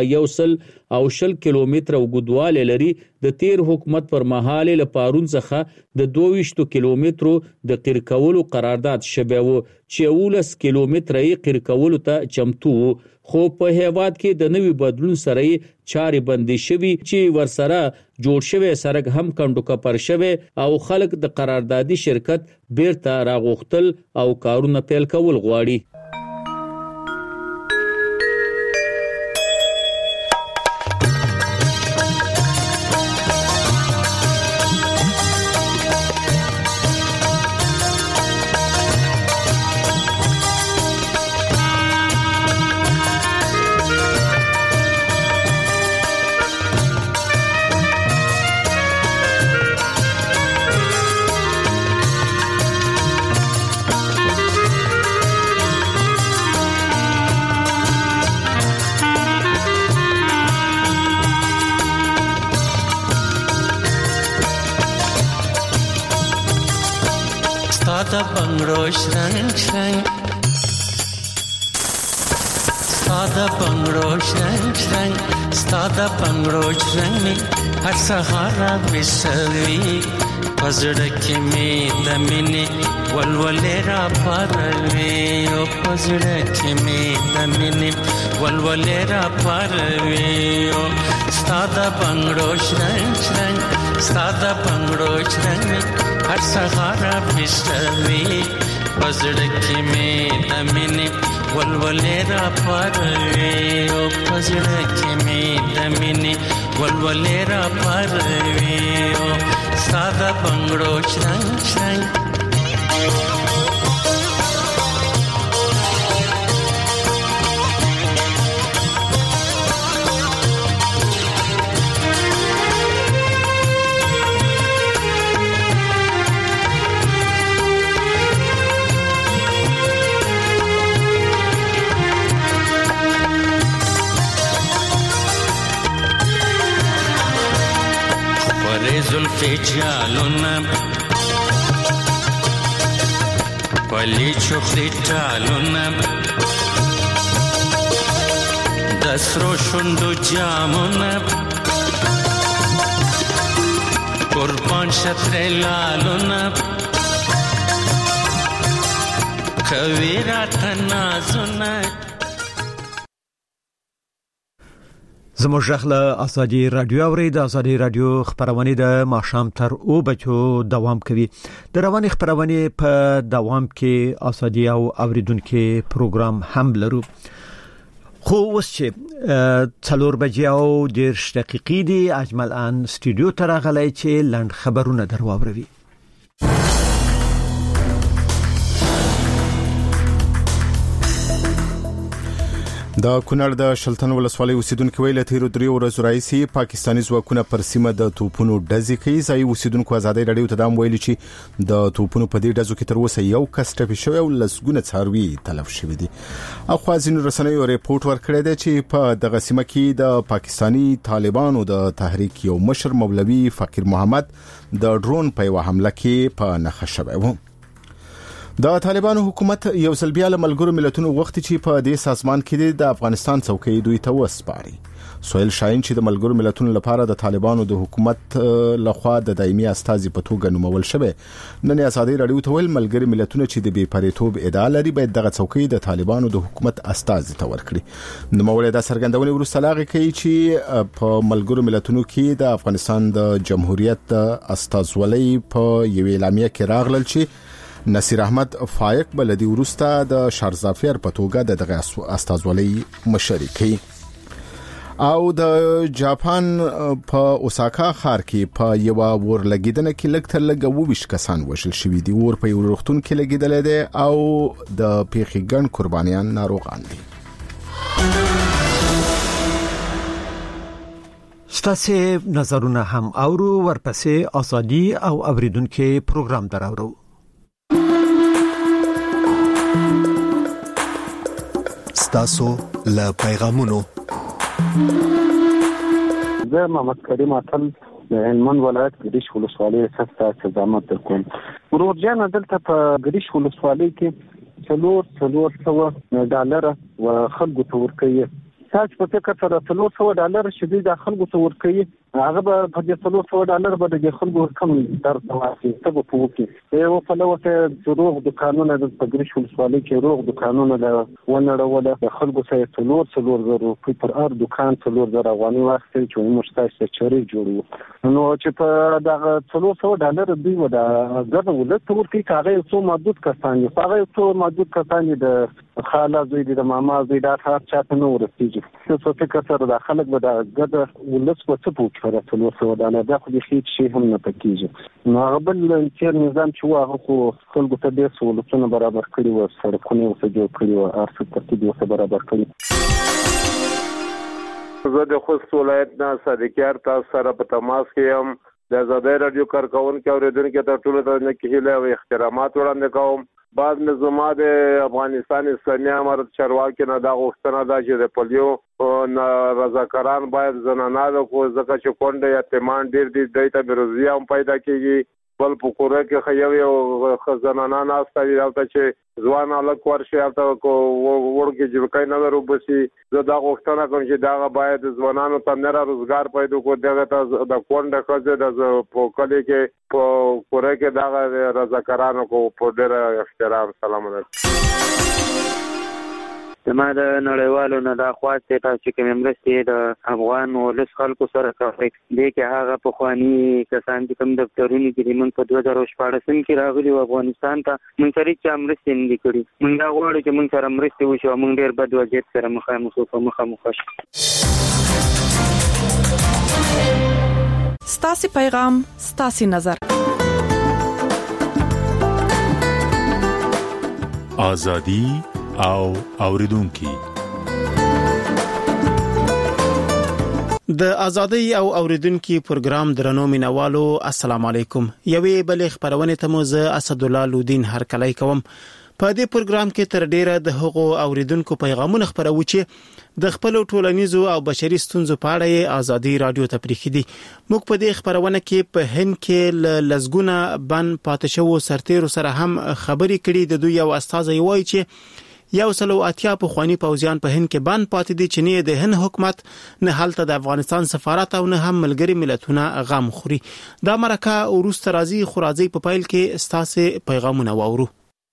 100 کیلومتره وګدواله لري د تیر حکومت پر مهال له پارون څخه د 22 کیلومترو د قیر کولو قرارداد شوی و چې 19 کیلومتره یې قیر کولو ته چمتو خو په هیواد کې د نوي بدلون سره چارې بندي شوی چې ورسره جوړ شوی سړک هم کندو کپر شوی او خلک د قراردادي شرکت بیرته راغوښتل او کارونه پیل کول غواړي. Stada bangro shrang shrang, stada bangro shrang shrang, stada bangro shrang. Har sahara bisavi, pazrak mein damine, walwalera parve. O pazrak mein damine, walwalera parve. O stada bangro shrang shrang, stada bangro shrang. हर सहारा बिस्वी पजड़की में दमिनी वलवलेरा परवे ओ पजड़की में दमिनी वलवलेरा परवे ओ सादा बंगड़ो श्रंग श्रंग جالونه ولی چخری ټالونه د سرو شونډو جامونه قربان شتر لالونه کوي راته نازونه. زموږ غږ له ازادي رادیو اوري. د ازادي رادیو خبرونه د ماښام تر 2 بجو دوام کوي. د رواني خبرونه په دوام کې ازادي او اوریدونکو پروګرام هم لرو. خو اوس چې 4 بجې او 10 دقیقې دي اجمل ان استودیو ته راغلی چې لاند خبرونه درواوروي. د کونړ د شلتن ولسوالۍ اوسیدونکو ویل تیر 3 ورځې راځي پاکستاني ځواکونه پر سیمه د توپونو ډزې کوي. ځای اوسیدونکو ازادي رادیو ته دام ویلي چې د توپونو په دې ډزو کې تر اوسه یو کس ټپي شوی او لسګونه څاروي تلف شوی دي. اخوا ځینو رسنیو ریپورت ورکړی دی چې په دغه سیمه کې د پاکستاني طالبانو د تحریک یو مشر مولوي فقیر محمد د ډرون په یو حمله کې په نښه شوی و. د طالبانو حکومت یو ځل بیا له ملګرو ملتونو غوښتي چې په دې سازمان کې د افغانستان څوکۍ دوی ته وسپاري. سویل شاهین چې د ملګرو ملتونو لپاره د طالبانو د حکومت لخوا د دایمي استازي په توګه نومول شوی، نن ازادي رادیو ته ویل ملګري ملتونه چې د بیپریتوب ادعا لري باید دغه څوکۍ د طالبانو د حکومت استازي ته ورکړي. نو مولوی دا څرګندونه وروسته لاغي کوي چې په ملګرو ملتونو کې د افغانستان د جمهوریت استازولۍ په یو اعلامیه کې راغلل چې نصیر احمد فایق بلدی ورسته د شارزافیر په توګه دغه استازولۍ مشري کوي. او د جاپان په اوساکا ښار کې په یو ورلګیدنه کې لږ تر لږه 22 کسان وژل شوي دي. ور په یو روغتون کې لګیدل دي او د پیښې ګڼ قربانیان ناروغان دي. ستاسو نظرونه هم اورو ورپسې ازادي او اوریدونکو پروګرام دراورو. ستاسو له پیغامونو زه محمد کریم اتل د هلمند ولایت ګریش ولسوالۍ څخه استعداد درکوم. ورور جان دلته په ګریش ولسوالۍ کې $400 و خلکو ته ورکوي. تاسو په فکر سره $400 چې د خلکو ته ورکوي هغه به په دې $400 به د خلکو کم درته واسي څه په وکی یو په لوته روغ دکانونه د ګریش ولسوالۍ کې روغ دکانونه د ونړول د خلکو سره $400 پر هر دکان $400 افغاني واخلي چې موږ تاسو چاري جوړو. نو چې په دغه $400 دوی و د ګرځو ولته ورکوي هغه څو محدود کسان دي. هغه څو محدود کسان دي د خاله زوی دي د ماما زوی د هر چاته نو ورسیږي. څه فکر سره د خلک به د ګرځو ولس په څه پوښتنه $400 دا خو هیڅ شي هم نه پکېږي. نو هغه بل چې نظام چې هغه خو خلکو ته ډېر سہولتونه برابر کړي و، سړکونه ورته جوړ کړي و، ارڅ ترتیب ورته برابر کړي. زه د خوست ولایت نه صادقیار تاسو سره په تماس کې یم. د ازادي رادیو کارکونکو اوریدونکو ته ټول د هیله او احترامات وړاندې کوم. بعد نظام د افغانستان اسلامي امارت چارواکي نه دا غوښتنه ده چې د پولیو رضاکاران باید زنانه د کو ځکه چې کونډه یتیمان ډیر دي دایته بیروزي هم پیدا کیږي. بل په کوره کې خیو یو خزانانه ناسته دی او چې ځوان الک ورشي او کو ورګي چې کای نه ورو بسي. زه دا غوښتنه کوم چې دا باید ځوانانو ته نه روزګار پیدا کو دغه د کونډه خزه د پوکلې کې په کوره کې دا رضاکارانو کو په ډېر احترام. سلام علیکم. زما د نړیوالو نه دا خواست تاسو چې کوم مرستې د افغان ولس خلکو سره کوي د کې هغه په خواني کسان چې کوم دفترونه کې موږ په 2014 کې راغلي و افغانستان ته موږ سره چې مرستې نه کړې. موږ دا غواړو چې موږ سره مرستې وشي. موږ ډېر بد وضعیت سره مخامخ شو. ستاسو پیغام ستاسو نظر. ازادي او اوریدونکو د ازادي او اوریدونکو پروګرام درنو مینوالو السلام علیکم. یوې بلې خبرونه ته مو زه اسد الله لودین هرکلی کوم. په دې پروګرام کې تر ډیره د هغو اوریدونکو پیغامونه خبرو چې د خپل ټولنیزو او بشري ستونزو په اړه آزادي رادیو ته پریښي دي. موږ په دې خبرونه کې په هند کې لزګونه بن پاتشو سرتیرو سره هم خبرې کړې. د دوی یو استاد وایي چې 180 پخوانی پوځیان په هند کې بند پاتې دي چې نه د هند حکومت نه هلته د افغانستان سفارت او نه هم ملګری ملتونه غم خوري. دا مرکه ورسته راځي خورازي په پایل کې استاسه پیغامونه واورو.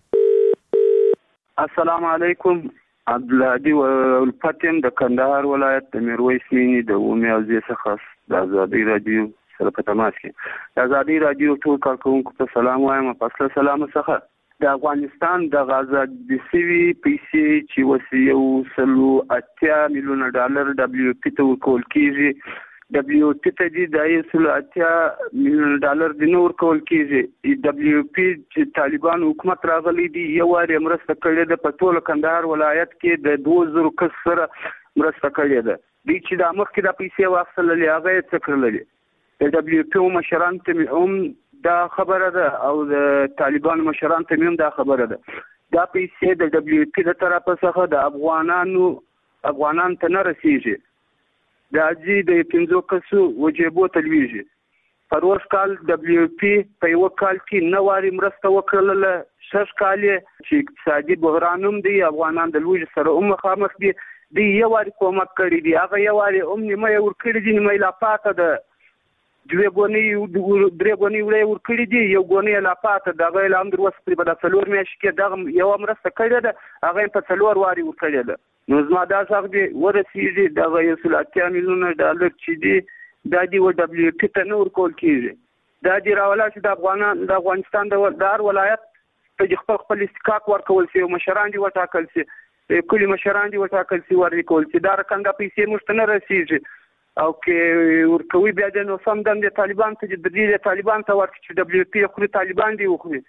السلام علیکم. عبدالهادي ولفتم د کندهار ولایت د میرویس مینی د اومي اوزي څخه د آزادي رادیو سره په تماس کې. د آزادي رادیو ټول کارکونکو ته سلام وایم. په سلام څخه د افغانستان د غزا د سوي پیسې چې وسیو 180 میلیون ډالر WFP ته ورکول کیږي. WFP ته د 180 میلیون ډالر د نور کول کیږي. WFP چې طالبان حکومت راغلي دي یو واری مرسته کړې ده په ټول کندهار ولایت کې د 2000 کس سره مرسته کړې ده. د چې د مخ کې د پیسې واخللې هغه یې څکرلې. د WFP مشران ته دا خبره ده او د طالبان مشران ته هم دا خبره ده. دا پیسې د WFP د طرفه څخه د افغانان ته نه رسیږي. د اجي د 15 کسو وجيبو تلويږي. پروس کال WFP په یو کال کې نواري مرسته وکړله. شش کال چې اقتصادي بحرانوم دی افغانان د لوی سره مخامخ دي. د یو واری کومک کړی دی. هغه یو واری نیمه ور کړی دي نیمه لا پاته ده. درې غونې وړې ور کړې دي. یو غونې لا پاته د غیل امر وسپری په 4 میاشتې کې دا یو مرسته کړې ده هغه په 4 واری ور کړې ده. نو زما دا څنګه دی ورسېږي د غیل 180 میلیون ډالر چې دی د دی WFP ته نور کول کیږي. دا دی راولا چې د افغانستان د دار ولایت ته خپل استحقاق ورکول شي. مشران دي وټاکل شي. کلی مشران دي وټاکل شي ورکول شي. دا رقم د پیسې مشتنه رسیږي او کې ورکوي بیا د نو سم د طالبان ته د دې طالبان ته ورکړي چې WFP خو طالبان دی وخوري.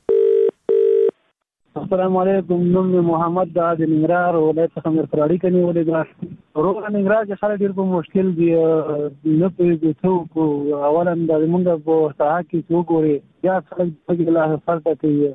السلام علیکم. نوم محمد د ننګرهار ولایت څخه مرفراړي کني ولې دا روغ ننګرهار چې خلک ډیر په مشکل دي نه پېږي څو اولا د موږ په ساحه کې څو ګوري یا خلک په لا فرض کوي.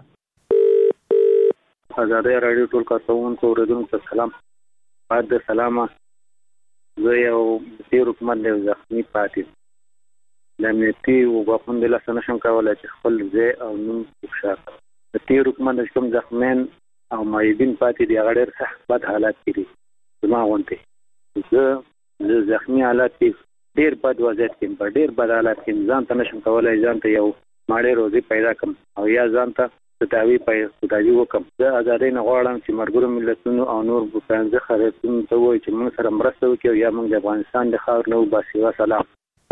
آزادي رادیو ټول کارکونکو اوریدونکو ته سلام. بعد سلامه زه یو تیر حکومت له ځخمي پاتې د امنیتي وګړو د لاسنه شم کولای چې خپل ځای او نوم افشا کړي. د تیر حکومت د کوم ځخمن او مایدین پاتې دی هغه ډېر سخت بد حالات دي. زما غونډه زه د ځخمي حالات ډېر بد وضعیت کې په ډېر بد حالات کې ځان ته نشم کولای ځان ته یو ماړې روزي پیدا کړم او یا ځان ته تداوی وکم. زه آزادۍ نه غواړم چې مرګرو ملتونو او نور بوتانځه خریدونکو ته وایي چې موږ سره مرسته وکړي یا موږ د افغانستان د خاور نه وباسي. سلام.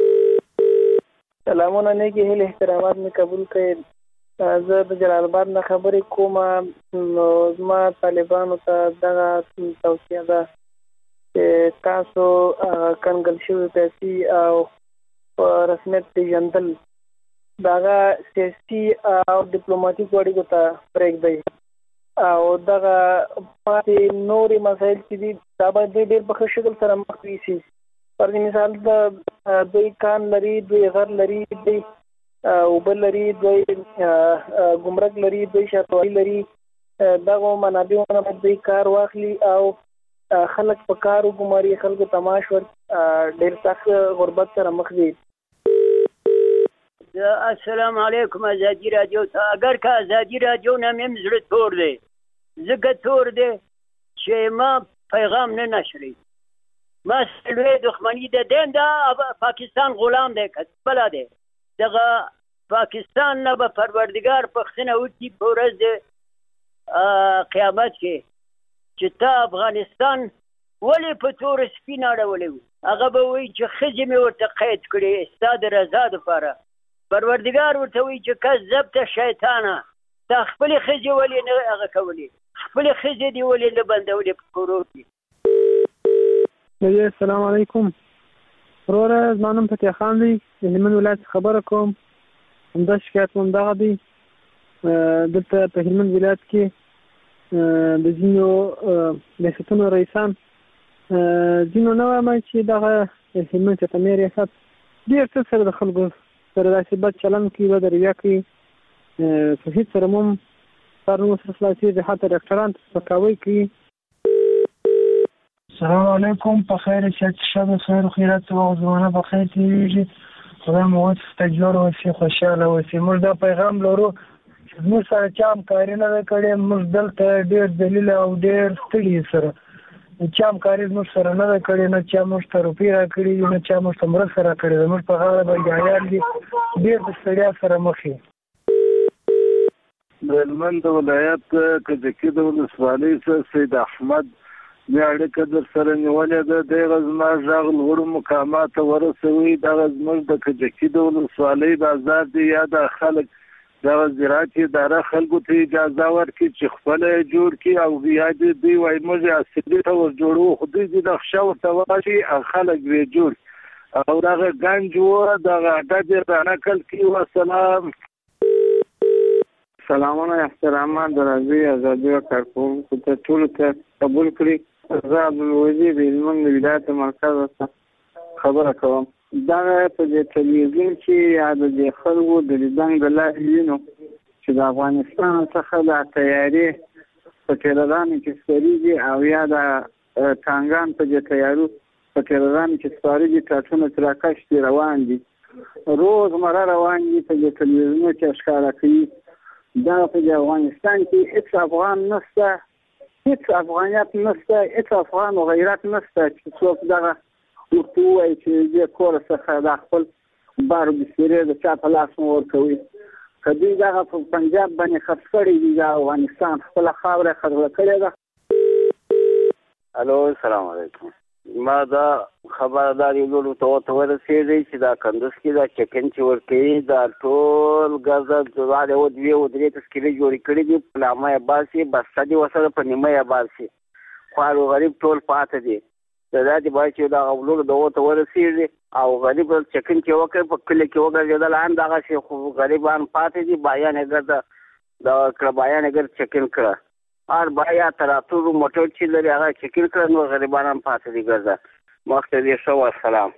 سلامونه نیکی هیله احترامات می قبول کړئ. زه د جلال آباد نه خبرې کوم. نو زما طالبانو ته دغه توصیه ده چې تاسو کنګل شوي پیسې او رسمیت پیژندل دغه سیاسي او ډیپلوماټیک اړیکو ته پرېږدئ او دغه پاتې نورې مسایل چې دي دا باید ډېر په ښه شکل سره مخ یوسي. پر مثال د دوی کان لري دوی غر لري دوی اوبه لري دوی ګمرک لري دوی شاتوالي لري. دغه منابعونه باید دوی کار واخلي او خلک په کار وګماري. خلکو تماش ور ډېر سخت غربت سره مخ دي. السلام علیکم. آزادی رادیو ته اگر که آزادی رادیو نه مې زړه تور دی ځکه تور دی چې ما پیغام نه نشري. ما سلوی دښمنی د دین دا پاکستان غلام دی کتبلا دی دغه پاکستان نه به پروردگار پښتنه وکي په ورځ د قیامت کې چې تا افغانستان ولې په تور سپین اړولې هغه به وایي چې ښځې مې ورته قید کړې ستا د رضا دپاره. پروردگار ورته وایي چې کذبت شیطانه تا خپلې ښځې ولې نه هغه کولې خپلې ښځې دې ولې نه بندولې په کورو کې. السلام علیکم. وروره زما نوم فتح خان دی د هلمند ولایت خبره کوم. همدا شکایت مو همدغه دی. دلته په هلمند ولایت کې د ځینو ریاستونو رئیسان ځینو نه وایم چې دغه هلمند چتمې ریاست ډېر څه سره د خلکو سره داسې بد چلند کوي بد رویه کوي. په هېڅ سره مو کارونه سره خلاصي د حتی ډاکټران سپکاوي کوي. السلام علیکم، په خیر چې شب خیر و خیرات او زمانه په خیر تیریږي. خدای مو ته جوړ اوسې، خوشاله اوسې. موږ دا پیغام لرو چې موږ سره چا همکاري نه ده کړې. موږ دلته ډېر ذلیل او ډېر ستړي سره چا همکاري موږ سره نه ده کړې، نه چا موږ ته روپۍ راکړي دي، نه چا موږ ته مرسته راکړې ده. موږ په غاړه باندې عیال دي، ډېر د ستړیا سره مخ یو. د هلمند ولایت کجکي د ولسوالۍ څخه سید احمد مې اړیکه در سره نیولې ده. دغه زما غږ لوړو مقامات ته ورسوي. دغه زموږ د کجکي د ولسوالۍ بازار دی، یا د خلک دغه زراعت اداره خلکو ته اجازه ورکړي چې خپل جوړ کړي او یا دې دوی وایي موږ اصلي ته ور جوړو، خو دوی د نقشه ورته واشي او خلک یې جوړ او دغه ګنج و دغه اډه را نقل کړي. والسلام. سلامونه احترامات درازي ازادي او کارکونکو ته ټول ته قبول کړي. زه عبدالوزیر د هلمند ولایت مرکز څخه خبره کوم. دا په دې تلویزیون کې یا د خلکو د لیدنګ د لارې وینو چې د افغانستان څخه د تیاري په ټیررانو کې سپریږي او یا د ټانګان په دې تیارو په ټیررانو کې سپریږي، ټاټونه تراکش دي روان دي، روزمره روان دي. په دې تلویزیون کې ښکاره کوي دا په افغانستان کې هیڅ افغان نشته، هیڅ افغانیت نشته، هیڅ افغان و غیرت نشته چې څوک دغه ورته وایي چې د کور څخه د خپل بار بسیرې د چا په لاس ورکوي. که دوی دغه په پنجاب باندې خرڅ کړي دي، د افغانستان خپله خاوره خرڅه کړې ده. الو السلام علیکم. ما دا خبردار یو ته ورسېدی چې دا کندوز کې دا چکن چې ورکوي دا ټول ګزه د او دوی او درې تسکیلې جوړې کړي دي، په لامه یې باسي، بسته دي ورسره په نیمه یې باسي، خوار او غریب ټول پاته دي. د دې باید چې دا غوړو د ته ورسېږي او غریب چکن چې وکړي په کلی کې وګرځېدل ان دغه شي، خو غریبان پاتې دي. بیان یې ګرځه دا کړه، بیان یې ګر چکن کړه ار بایا تراتور موټر چې لري هغه چکن کړه، نو غریبان پاتې دي ګرځه. مخته دې شو. السلام.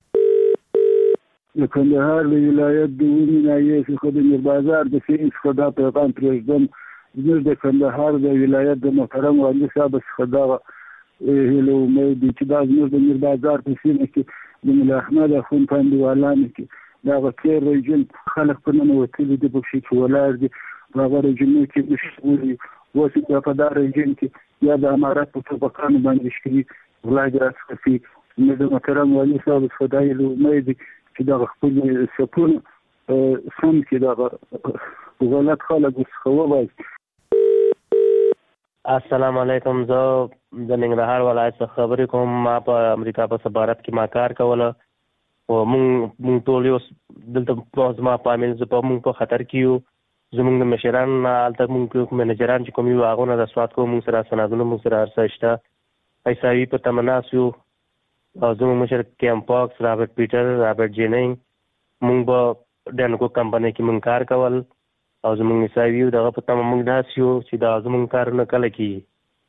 د کندهار د ولایت د ونی نایې څخه د بازار د سیس خدا پیغام پرېږدم. زموږ د کندهار د ولایت د محترم والي صاحب څخه دا هیله امید دي چې دا زموږ د میر بازار په سیمه کې د ملا احمد اخوند پاندوالانو کې دا غیر رژیم خلک په نن وتلي دي، په شي کې ولاړ دي، په هغه رژیم کې مشغول وو په دا رژیم کې یا د امارات په طبقانو باندې شکري ولای راځي. نو د محترم والي صاحب خدای له امید چې دا خپل سپون سم کې دا غلط خلک وسخه وایي. السلام علیکم. زه د ننګرهار ولایت څخه خبرې کوم. ما په امریکا په سفارت کې ما کار کوله او مونږ ټول یو دلته زما فامیل زه په مونږ په خطر کې یو. زمونږ د مشران هلته مونږ منیجران چې کوم یو هغونه د سواد کوم مونږ سره سندونه مونږ سره هر څه شته. پیساوي په تمناس یو او زمونږ مشر کیم پاکس، رابرټ پیټر، رابرټ جیننګ. مونږ په ډنکو کمپنۍ کې مونږ کار کول او زمونږ حساب یو دغه په تمام موږ داس یو چې دا زمونږ کارونه کله کیږي.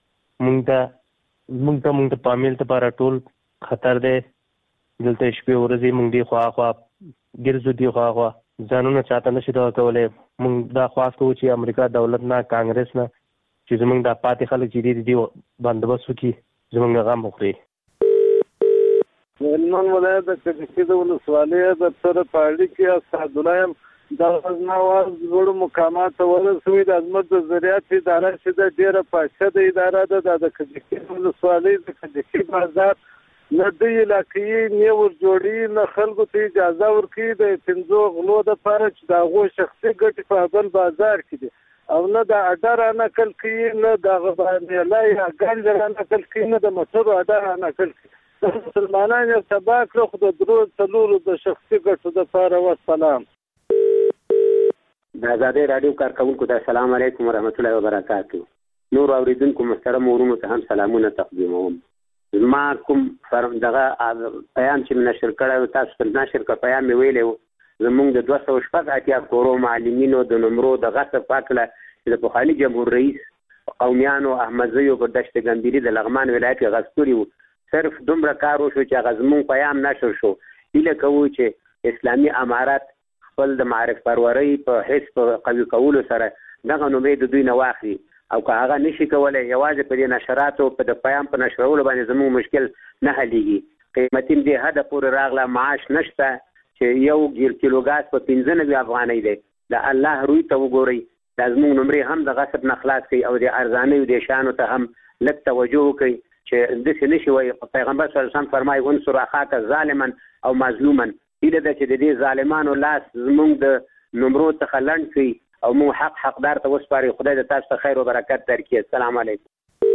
مونږ ته فامیل ته لپاره ټول خطر دی. دلته شپې ورځې مونږ دی خواخوا ګرځو، دی خواخوا ځانونه چاته نشي دغه کولی. مونږ دا خواست کوو چې امریکا دولت نه، کانګرس نه، چې زمونږ دا پاتې خلک چې دي بندوبست وکړي، زمونږ غم وخوري. د هلمند ولایت د کجکي د ولسوالۍ د سره په اړیکه کې اسعدالله یم د غزنا واز لوړو مقامات ته ورسوي. د عظمت د زراعت اداره چې د ډېره پاشده اداره ده د کجکي ولسوالۍ د کجکي بازار نه د علاقې نه ور جوړي، نه خلکو ته اجازه ورکړي د پنځو غلو دپاره چې د هغو شخصي ګټې په بل بازار کې دي او نه د اډه را نقل کوي، نه د هغه میله یا ګنج را نقل کوي، نه د موټرو اډه را نقل کوي. مسلمانان یې تباه کړه، خو د درو څلورو د شخصي ګټو دپاره. والسلام. د ازادۍ راډیو کارکونکو ته السلام علیکم ورحمت الله وبرکاتو. نور اوریدونکو محترم ورونو ته هم سلامونه تقدیموم. ما کوم دغه پیام چې نشر کړی تاسو ته نشر کړ پیام مې ویلی و زمونږ د 280 کورو معلمینو د نمرو د غصب په هکله چې د پخواني جمهور رئیس قومیانو احمدزیو په دشت ګمبیري د لغمان ولایت کې غصب کړي وو. صرف دومره کار وشو چې هغه زمونږ پیام نشر شو. هیله کوو چې اسلامي امارات خپل د معرف پرورۍ په حس په قوي کولو سره دغه نومې د دوی نه واخلي او که هغه نشي کولای یوازې په دې نشراتو په د پیام په نشرولو باندې زموږ مشکل نه حلېږي. قیمتي دې حد پورې راغله معاش نشته چې یو کیلو غاز په 95 افغانۍ دی. د الله روی ته وګورئ، د زموږ نمرې هم د غصب نه خلاص کړي او د ارزانه د شانو ته هم لږ توجه وکړي چې د څه نشي وي. پیغمبر صلی الله علیه وسلم فرمایي انصر اخاک ظالما او مظلوما. دې د چې د ظالمانو لاس زموږ د نمرو څخه لنډ کړي او مو حقدار ته وسپاري. خدای د تاسو ته خیر او برکت درکړي. السلام علیکم.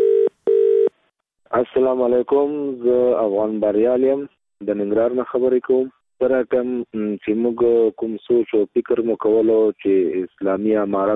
السلام علیکم. زه افغان بریال یم، د ننګرهار نه خبرې کوم. سره کوم چې موږ کوم سوچ او فکر مو کولو چې اسلامي امارت